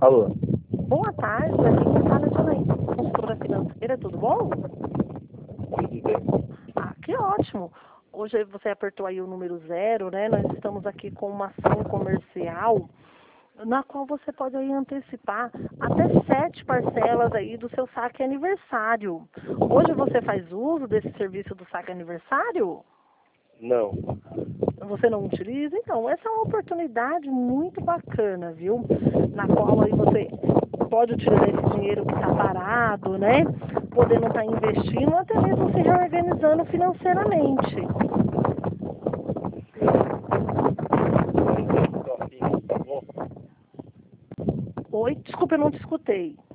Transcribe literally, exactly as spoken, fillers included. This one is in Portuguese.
Alô? Boa tarde, aqui quem fala é Janaína, consultora financeira, tudo bom? Tudo bem. Ah, que ótimo! Hoje você apertou aí o número zero, né? Nós estamos aqui com uma ação comercial na qual você pode aí antecipar até sete parcelas aí do seu saque aniversário. Hoje você faz uso desse serviço do saque aniversário? Não. Você não utiliza? Então, essa é uma oportunidade muito bacana, viu? Na qual aí você pode utilizar esse dinheiro que está parado, né? Podendo estar investindo, até mesmo se reorganizando financeiramente. Mas eu tô afim, tá bom? Oi? Desculpa, eu não te escutei.